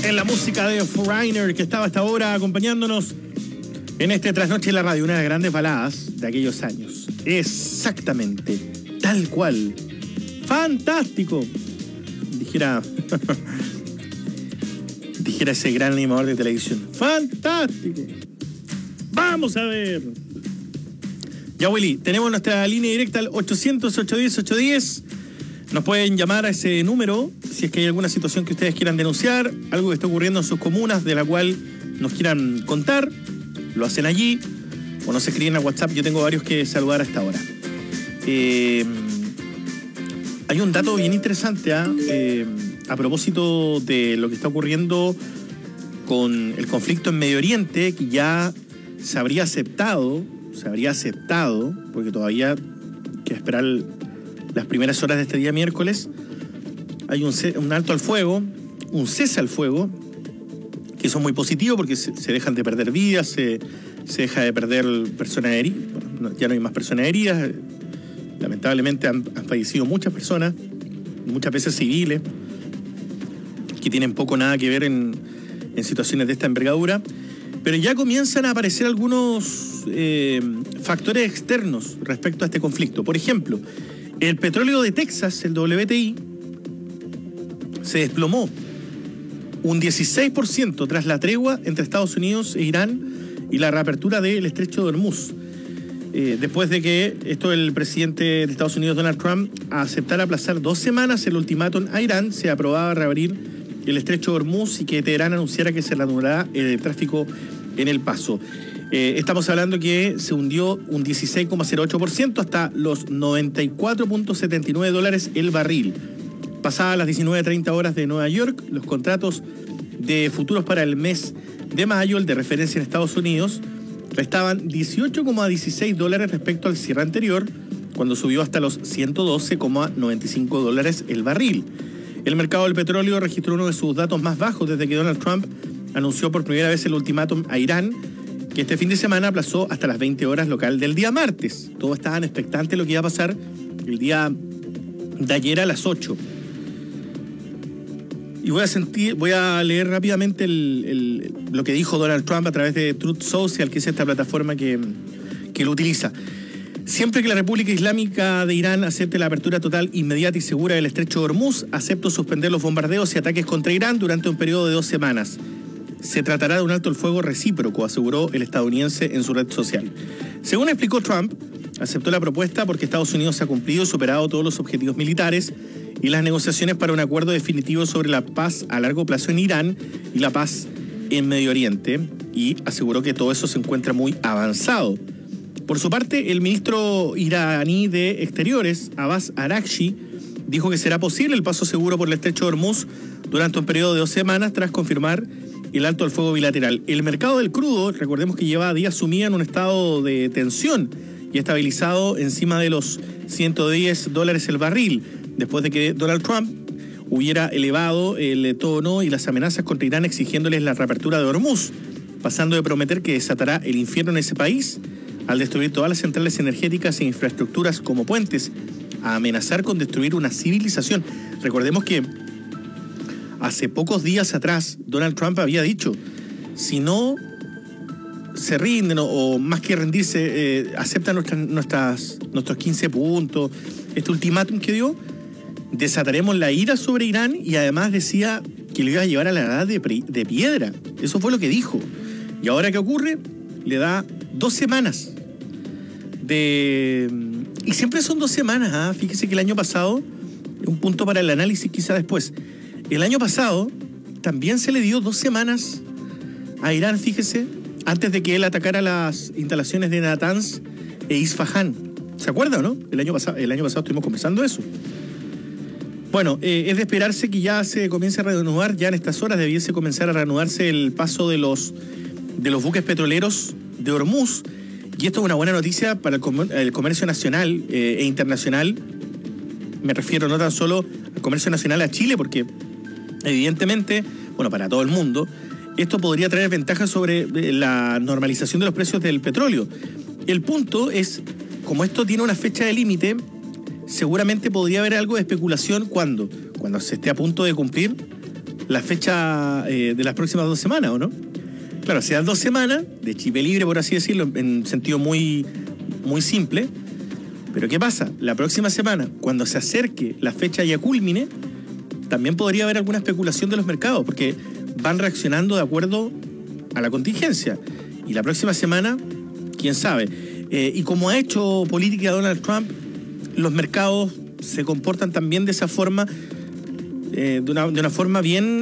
En la música de Foreigner, que estaba hasta ahora acompañándonos en este Trasnoche en la Radio, una de las grandes baladas de aquellos años. Exactamente, tal cual. ¡Fantástico! Dijera ese gran animador de televisión. ¡Fantástico! Vamos a ver. Ya, Willy, tenemos nuestra línea directa al 800-810-810. Nos pueden llamar a ese número si es que hay alguna situación que ustedes quieran denunciar, algo que está ocurriendo en sus comunas de la cual nos quieran contar. Lo hacen allí o nos escriben a WhatsApp. Yo tengo varios que saludar hasta ahora. Hay un dato bien interesante a propósito de lo que está ocurriendo con el conflicto en Medio Oriente, que ya se habría aceptado, porque todavía hay que esperar las primeras horas de este día miércoles. Hay un alto al fuego, un cese al fuego, que eso es muy positivo porque se dejan de perder vidas, se deja de perder personas heridas. Bueno, ya no hay más personas heridas. Lamentablemente han fallecido muchas personas, muchas veces civiles, que tienen poco o nada que ver en situaciones de esta envergadura. Pero ya comienzan a aparecer algunos factores externos respecto a este conflicto. Por ejemplo, el petróleo de Texas, el WTI, se desplomó un 16% tras la tregua entre Estados Unidos e Irán y la reapertura del estrecho de Hormuz. Después de que el presidente de Estados Unidos, Donald Trump, aceptara aplazar 2 semanas el ultimátum a Irán, se aprobaba reabrir el estrecho de Hormuz y que Teherán anunciara que se reanudará el tráfico en el paso. Estamos hablando que se hundió un 16,08% hasta los $94.79 el barril. Pasadas las 19:30 horas de Nueva York, los contratos de futuros para el mes de mayo, el de referencia en Estados Unidos, restaban $18,16 respecto al cierre anterior, cuando subió hasta los $112,95 el barril. El mercado del petróleo registró uno de sus datos más bajos desde que Donald Trump anunció por primera vez el ultimátum a Irán, que este fin de semana aplazó hasta las 20 horas local del día martes. Todos estaban expectantes de lo que iba a pasar el día de ayer a las 8. Y voy a leer rápidamente lo que dijo Donald Trump a través de Truth Social, que es esta plataforma que lo utiliza. Siempre que la República Islámica de Irán acepte la apertura total, inmediata y segura del estrecho de Hormuz, acepto suspender los bombardeos y ataques contra Irán durante un periodo de 2 semanas. Se tratará de un alto el fuego recíproco, aseguró el estadounidense en su red social. Según explicó Trump, aceptó la propuesta porque Estados Unidos ha cumplido y superado todos los objetivos militares y las negociaciones para un acuerdo definitivo sobre la paz a largo plazo en Irán y la paz en Medio Oriente, y aseguró que todo eso se encuentra muy avanzado. Por su parte, el ministro iraní de Exteriores, Abbas Araghchi, dijo que será posible el paso seguro por el estrecho de Hormuz durante un periodo de 2 semanas tras confirmar el alto al fuego bilateral. El mercado del crudo, recordemos que lleva días sumido en un estado de tensión y estabilizado encima de los $110 el barril, después de que Donald Trump hubiera elevado el tono y las amenazas contra Irán exigiéndoles la reapertura de Hormuz, pasando de prometer que desatará el infierno en ese país al destruir todas las centrales energéticas e infraestructuras como puentes, a amenazar con destruir una civilización. Recordemos que hace pocos días atrás Donald Trump había dicho, si no se rinden o más que rendirse, aceptan nuestros 15 puntos, este ultimátum que dio, desataremos la ira sobre Irán, y además decía que lo iba a llevar a la edad de piedra. Eso fue lo que dijo. ¿Y ahora qué ocurre? Le da 2 semanas y siempre son 2 semanas, Fíjese que el año pasado, un punto para el análisis quizá después, el año pasado también se le dio 2 semanas a Irán, fíjese, antes de que él atacara las instalaciones de Natanz e Isfahán. ¿Se acuerda o no? El año pasado estuvimos conversando eso. Bueno, es de esperarse que ya se comience a reanudar, ya en estas horas debiese comenzar a reanudarse el paso de los buques petroleros de Hormuz, y esto es una buena noticia para el comercio nacional e internacional. Me refiero no tan solo al comercio nacional a Chile, porque evidentemente, para todo el mundo, esto podría traer ventajas sobre la normalización de los precios del petróleo. El punto es, como esto tiene una fecha de límite, seguramente podría haber algo de especulación cuando se esté a punto de cumplir, la fecha de las próximas 2 semanas, ¿o no? Claro, se dan 2 semanas de chip libre, por así decirlo, en sentido muy, muy simple. Pero ¿qué pasa? La próxima semana, cuando se acerque la fecha ya culmine, también podría haber alguna especulación de los mercados, porque van reaccionando de acuerdo a la contingencia. Y la próxima semana, quién sabe. Y como ha hecho política Donald Trump, los mercados se comportan también de esa forma, de una forma bien...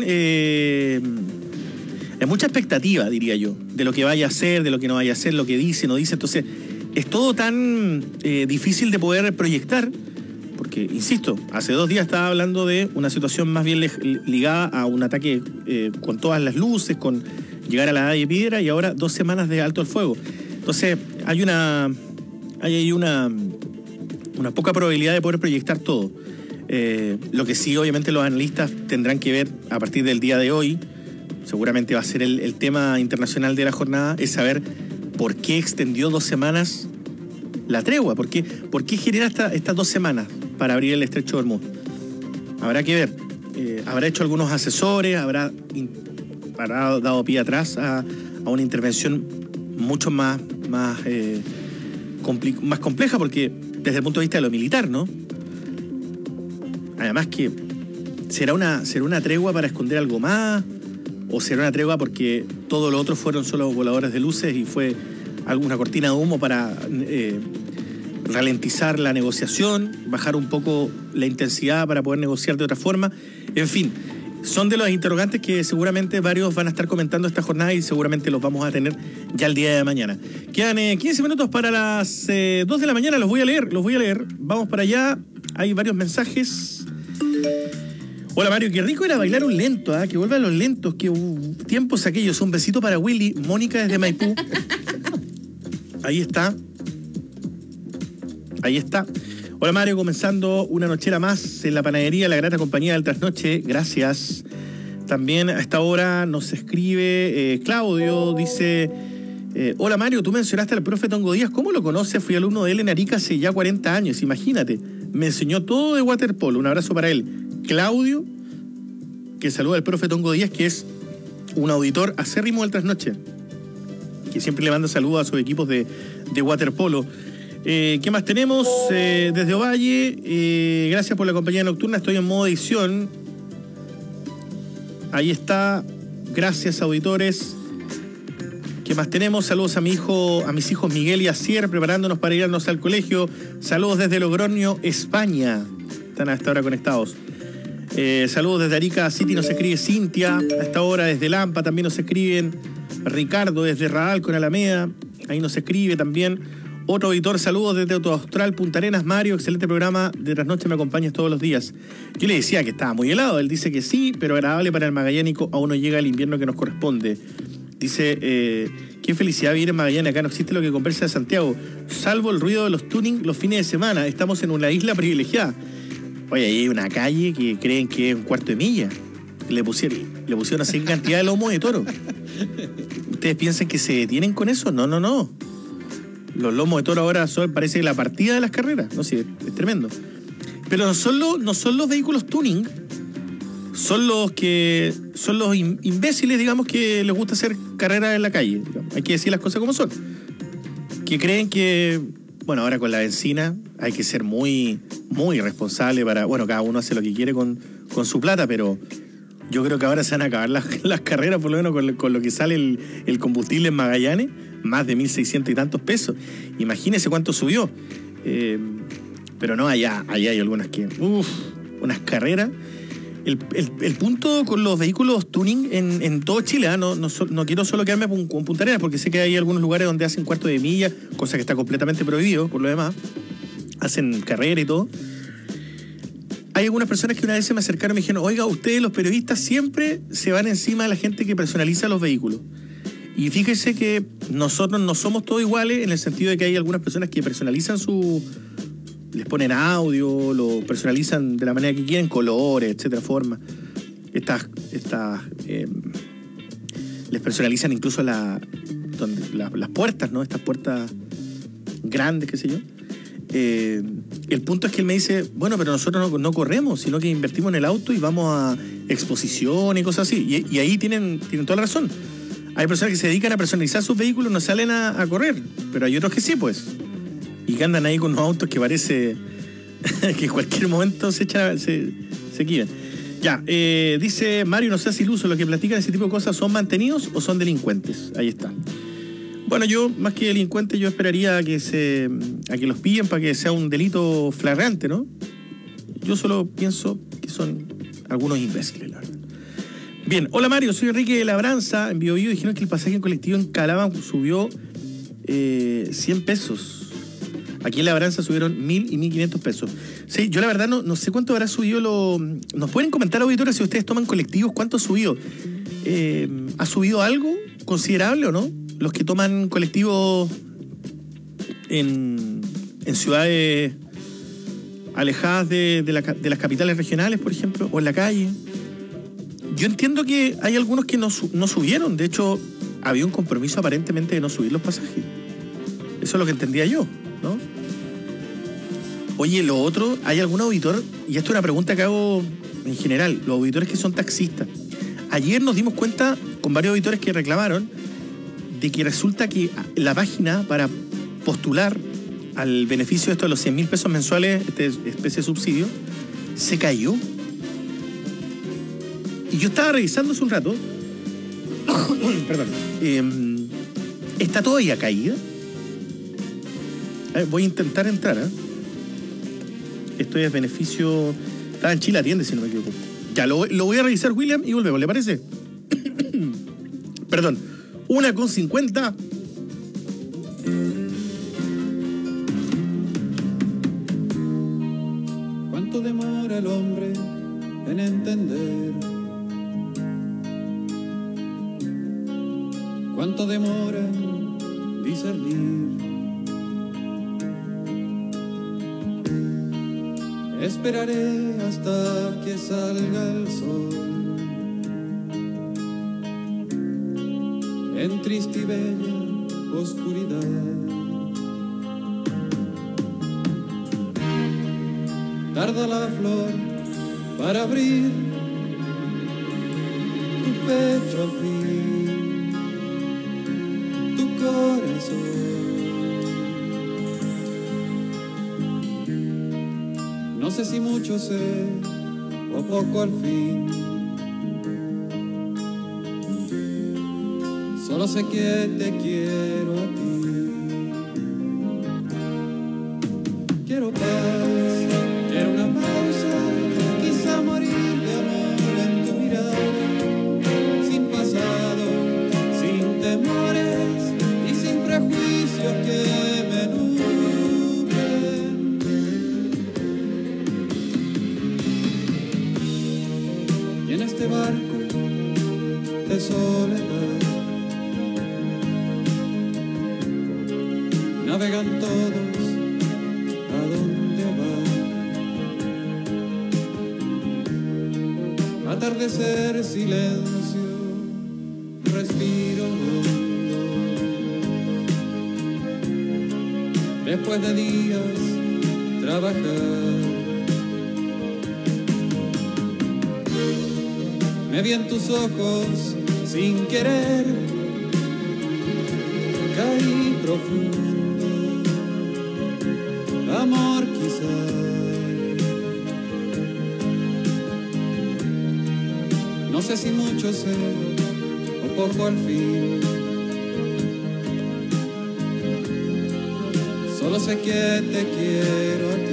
hay mucha expectativa, diría yo, de lo que vaya a hacer, de lo que no vaya a hacer, lo que dice, no dice. Entonces, es todo tan difícil de poder proyectar, porque, insisto, hace 2 días estaba hablando de una situación más bien ligada a un ataque con todas las luces, con llegar a la edad de piedra, y ahora 2 semanas de alto al fuego. Entonces, hay una poca probabilidad de poder proyectar todo. Lo que sí, obviamente, los analistas tendrán que ver a partir del día de hoy, seguramente va a ser el tema internacional de la jornada, es saber por qué extendió 2 semanas la tregua, por qué genera estas 2 semanas para abrir el estrecho de Hormuz. Habrá que ver, habrá hecho algunos asesores, habrá dado pie atrás a una intervención mucho más compleja, porque desde el punto de vista de lo militar, ¿no? Además que será una tregua para esconder algo más, o será una tregua porque todo lo otro fueron solo voladores de luces y fue alguna cortina de humo para ralentizar la negociación, bajar un poco la intensidad para poder negociar de otra forma. En fin, son de los interrogantes que seguramente varios van a estar comentando esta jornada y seguramente los vamos a tener ya el día de mañana. Quedan 15 minutos para las 2 de la mañana, los voy a leer. Vamos para allá, hay varios mensajes. Hola Mario, qué rico era bailar un lento, que vuelvan los lentos, que tiempos aquellos. Un besito para Willy, Mónica desde Maipú. Ahí está. Hola Mario, comenzando una nochera más en la panadería La Grata Compañía del Trasnoche. Gracias. También a esta hora nos escribe Claudio, dice... hola Mario, tú mencionaste al profe Tongo Díaz. ¿Cómo lo conoces? Fui alumno de él en Arica hace ya 40 años, imagínate. Me enseñó todo de waterpolo. Un abrazo para él. Claudio, que saluda al profe Tongo Díaz, que es un auditor acérrimo del Trasnoche, que siempre le manda saludos a sus equipos de waterpolo. ¿Qué más tenemos? Desde Ovalle, gracias por la compañía nocturna, estoy en modo edición. Ahí está, gracias auditores. ¿Qué más tenemos? Saludos a mis hijos Miguel y Asier, preparándonos para irnos al colegio. Saludos desde Logroño, España. Están a esta hora conectados. Saludos desde Arica City, nos escribe Cintia. A esta hora desde Lampa también nos escriben. Ricardo desde Radal con Alameda, ahí nos escribe también. Otro auditor, saludos desde Autoaustral, Punta Arenas. Mario, excelente programa de Trasnoche, me acompañas todos los días. Yo le decía que estaba muy helado, él dice que sí, pero agradable para el magallánico, aún no llega el invierno que nos corresponde. Dice, qué felicidad vivir en Magallanes, acá no existe lo que conversa de Santiago, salvo el ruido de los tuning los fines de semana, estamos en una isla privilegiada. Oye, ahí hay una calle que creen que es un cuarto de milla, le pusieron así cantidad de lomo de toro. ¿Ustedes piensan que se detienen con eso? No. Los lomos de toro ahora parece la partida de las carreras. No sé, es tremendo. Pero no son los vehículos tuning, son los imbéciles, digamos, que les gusta hacer carreras en la calle. Hay que decir las cosas como son. Que creen que, bueno, ahora con la benzina hay que ser muy, muy responsable para... Bueno, cada uno hace lo que quiere con su plata, pero yo creo que ahora se van a acabar las carreras, por lo menos con lo que sale el combustible en Magallanes. Más de 1.600 y tantos pesos. Imagínese cuánto subió. Pero no, allá hay algunas que... unas carreras. El punto con los vehículos tuning en todo Chile, no quiero solo quedarme con Punta Arenas, porque sé que hay algunos lugares donde hacen cuarto de milla, cosa que está completamente prohibido por lo demás. Hacen carrera y todo. Hay algunas personas que una vez se me acercaron y me dijeron, oiga, ustedes los periodistas siempre se van encima de la gente que personaliza los vehículos. Y fíjese que nosotros no somos todos iguales, en el sentido de que hay algunas personas que personalizan les ponen audio, lo personalizan de la manera que quieren, colores, etcétera, formas. Les personalizan incluso las puertas, ¿no? Estas puertas grandes, qué sé yo. El punto es que él me dice, bueno, pero nosotros no corremos, sino que invertimos en el auto y vamos a exposición y cosas así. Y ahí tienen toda la razón. Hay personas que se dedican a personalizar sus vehículos, no salen a correr, pero hay otros que sí, pues. Y que andan ahí con unos autos que parece que en cualquier momento se quieren. Ya, dice Mario, no sé si Luzo, los que platican ese tipo de cosas son mantenidos o son delincuentes. Ahí está. Bueno, yo, más que delincuente, yo esperaría a que los pillen para que sea un delito flagrante, ¿no? Yo solo pienso que son algunos imbéciles, la verdad. Bien, hola Mario, soy Enrique de Labranza. En Biobío dijeron que el pasaje en colectivo en Calama subió 100 pesos. Aquí en Labranza subieron 1.000 y 1.500 pesos. Sí, yo la verdad no sé cuánto habrá subido Nos pueden comentar, auditores, si ustedes toman colectivos, ¿cuánto ha subido? ¿Ha subido algo considerable o no? Los que toman colectivos en ciudades alejadas de las capitales regionales, por ejemplo, o en la calle. Yo entiendo que hay algunos que no subieron. De hecho, había un compromiso aparentemente de no subir los pasajes. Eso es lo que entendía yo, ¿no? Oye, lo otro, ¿hay algún auditor? Y esto es una pregunta que hago en general. Los auditores que son taxistas. Ayer nos dimos cuenta con varios auditores que reclamaron de que resulta que la página para postular al beneficio de esto de los 100.000 pesos mensuales, esta especie de subsidio, se cayó. Y yo estaba revisando hace un rato. Perdón. ¿Está todavía caída? Voy a intentar entrar, ¿eh? Esto es beneficio... Estaba en Chile Atiende, si no me equivoco. Ya, lo voy a revisar, William, y volvemos, ¿le parece? Perdón. 1:50. ¿Cuánto demora el hombre en entender? ¿Cuánto demora en discernir? Esperaré hasta que salga el sol en triste y bella oscuridad. Tarda la flor para abrir tu pecho al fin, tu corazón. No sé si mucho sé o poco al fin. Solo sé que te quiero a ti. Quiero paz, quiero una pausa, quizá morir de amor en tu mirada, sin pasado, sin temores y sin prejuicios que me nublen. Y en este barco de soledad navegan todos a donde van. Atardecer, silencio, respiro hondo. Después de días trabajar, me vi en tus ojos sin querer, caí profundo. Amor quizá, no sé si mucho sé o poco al fin. Solo sé que te quiero a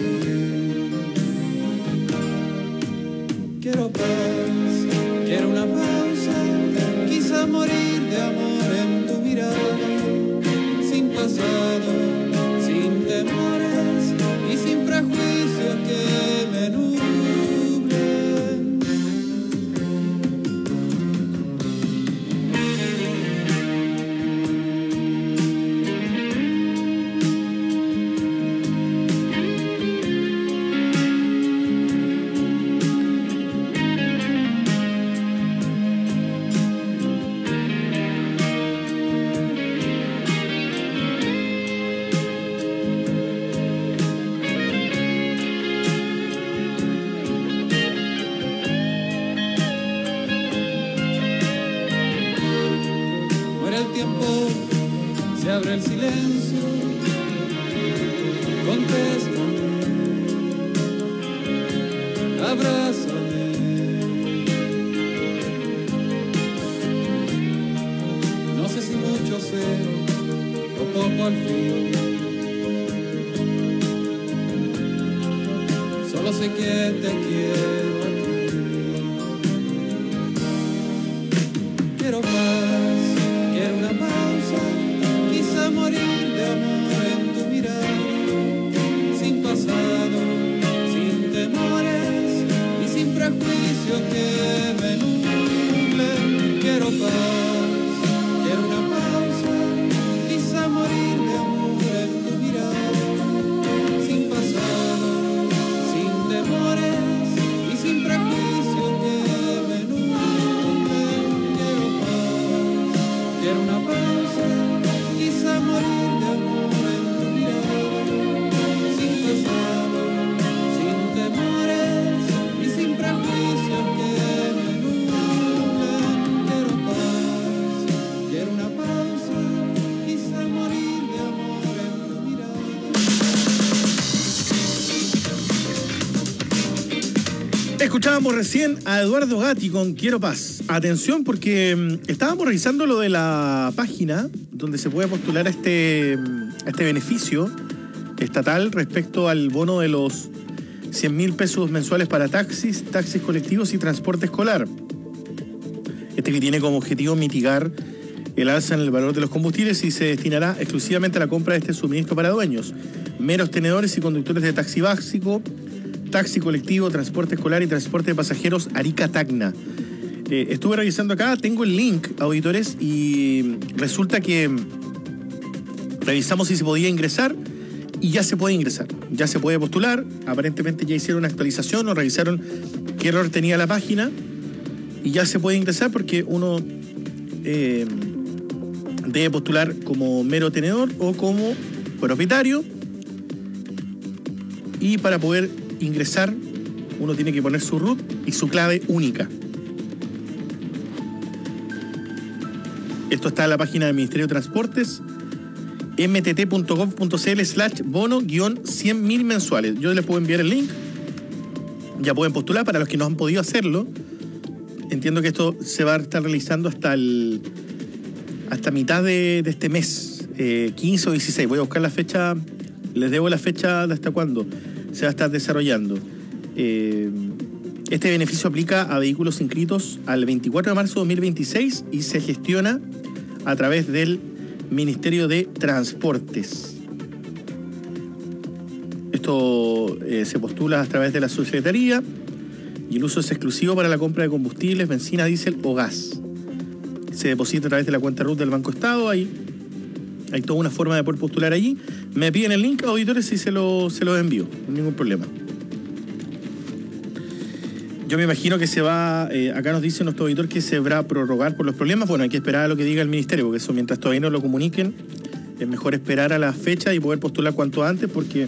ti. Quiero paz, quiero una pausa, quizá morir de amor en tu mirada, sin pasado, sin temores y sin prejuicios que me nublen. tiempo se abre el silencio, contéstame, abrázame. No sé si mucho sé o poco al fin, solo sé que te quiero a ti. Quiero paz, quiero una pausa, quizá morir de amor en tu mirada, sin pasado, sin temores y sin prejuicios que me nublen. Quiero paz, quiero una pausa, quizá morir de amor en tu mirada, sin pasado, sin temores y sin prejuicios que me nublen. Quiero paz, quiero una pausa, quizá morir de amor en tu mirada, sin pasado, sin temores y sin prejuicios que me nublen. Quiero paz, quiero una pausa, quizá morir de amor en tu mirada. Escuchábamos recién a Eduardo Gatti con Quiero Paz. Atención, porque estábamos revisando lo de la página donde se puede postular a este beneficio estatal respecto al bono de los 100.000 pesos mensuales para taxis colectivos y transporte escolar. Que tiene como objetivo mitigar el alza en el valor de los combustibles y se destinará exclusivamente a la compra de este suministro para dueños, meros tenedores y conductores de taxi básico, taxi colectivo, transporte escolar y transporte de pasajeros Arica-Tacna. Estuve revisando acá, tengo el link, auditores, y resulta que revisamos si se podía ingresar y ya se puede ingresar, ya se puede postular. Aparentemente ya hicieron una actualización o revisaron qué error tenía la página y ya se puede ingresar porque uno debe postular como mero tenedor o como propietario, y para poder ingresar uno tiene que poner su RUT y su clave única. Esto está en la página del Ministerio de Transportes, mtt.gov.cl/bono-100.000 mensuales. Yo les puedo enviar el link, ya pueden postular. Para los que no han podido hacerlo, entiendo que esto se va a estar realizando hasta mitad de este mes, 15 o 16. Voy a buscar la fecha, les debo la fecha de hasta cuándo se va a estar desarrollando. Este beneficio aplica a vehículos inscritos al 24 de marzo de 2026 y se gestiona a través del Ministerio de Transportes. Esto se postula a través de la subsecretaría y el uso es exclusivo para la compra de combustibles, benzina, diésel o gas. Se deposita a través de la cuenta RUT del Banco Estado. Hay toda una forma de poder postular allí. Me piden el link, auditores, y se lo envío, sin ningún problema. Yo me imagino que se va, acá nos dice nuestro auditor que se va a prorrogar por los problemas. Bueno, hay que esperar a lo que diga el ministerio, porque eso mientras todavía no lo comuniquen, es mejor esperar a la fecha y poder postular cuanto antes, porque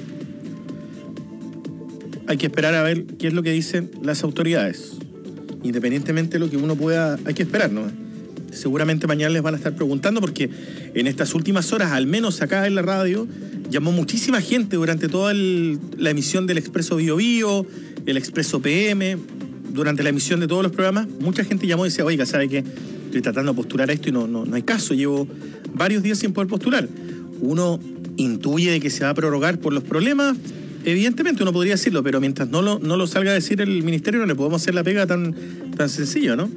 hay que esperar a ver qué es lo que dicen las autoridades. Independientemente de lo que uno pueda, hay que esperar, ¿no? Seguramente mañana les van a estar preguntando, porque en estas últimas horas, al menos acá en la radio, llamó muchísima gente durante toda la emisión del Expreso Bio Bio, el Expreso PM. Durante la emisión de todos los programas, mucha gente llamó y decía, oiga, ¿sabe qué? Estoy tratando de postular esto y no hay caso, llevo varios días sin poder postular. Uno intuye de que se va a prorrogar por los problemas, evidentemente uno podría decirlo, pero mientras no lo salga a decir el ministerio, no le podemos hacer la pega tan sencillo, ¿no?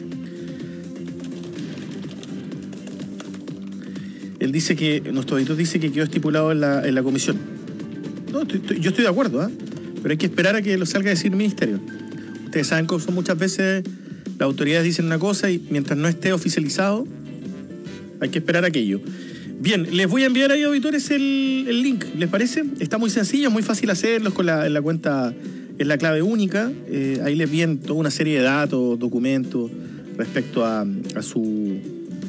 Él dice que, nuestro editor dice que quedó estipulado en la comisión. No, yo estoy de acuerdo, ¿eh? Pero hay que esperar a que lo salga a decir el ministerio. Ustedes saben que muchas veces las autoridades dicen una cosa y mientras no esté oficializado, hay que esperar aquello. Bien, les voy a enviar ahí, auditores, el link, ¿les parece? Está muy sencillo, muy fácil hacerlo, en la cuenta, es la clave única. Ahí les vienen toda una serie de datos, documentos respecto a su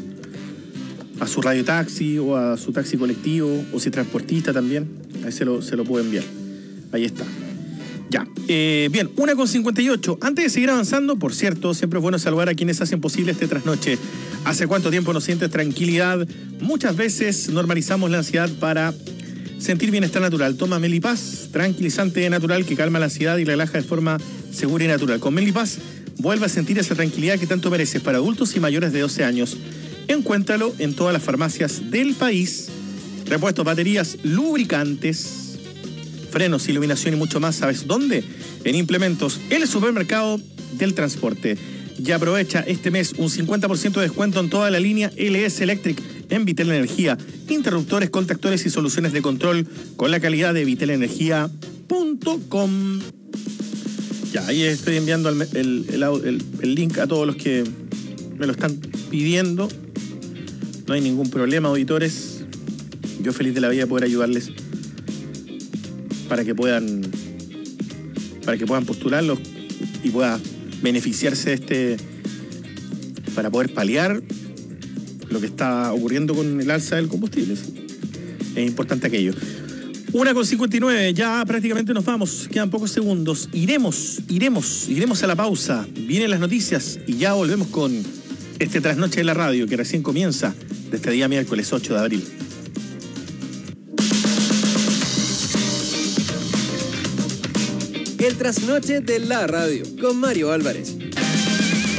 radiotaxi o a su taxi colectivo, o si transportista también. Ahí se lo puedo enviar. Ahí está. Ya, bien, 1:58. Antes de seguir avanzando, por cierto, siempre es bueno saludar a quienes hacen posible este trasnoche. ¿Hace cuánto tiempo no sientes tranquilidad? Muchas veces normalizamos la ansiedad para sentir bienestar natural. Toma Melipaz, tranquilizante natural que calma la ansiedad y relaja de forma segura y natural. Con Melipaz, vuelve a sentir esa tranquilidad que tanto mereces para adultos y mayores de 12 años. Encuéntralo en todas las farmacias del país. Repuestos, baterías, lubricantes, frenos, iluminación y mucho más. ¿Sabes dónde? En Implementos, el supermercado del transporte. Y aprovecha este mes un 50% de descuento en toda la línea LS Electric en Vitel Energía. Interruptores, contactores y soluciones de control con la calidad de vitelenergia.com. Ya, ahí estoy enviando el link a todos los que me lo están pidiendo. No hay ningún problema, auditores. Yo feliz de la vida de poder ayudarles para que puedan postularlos y pueda beneficiarse de para poder paliar lo que está ocurriendo con el alza del combustible. Es importante aquello. 1:59, ya prácticamente nos vamos, quedan pocos segundos. Iremos a la pausa. Vienen las noticias y ya volvemos con este trasnoche de la radio que recién comienza de este día miércoles 8 de abril. El trasnoche de la radio con Mario Álvarez.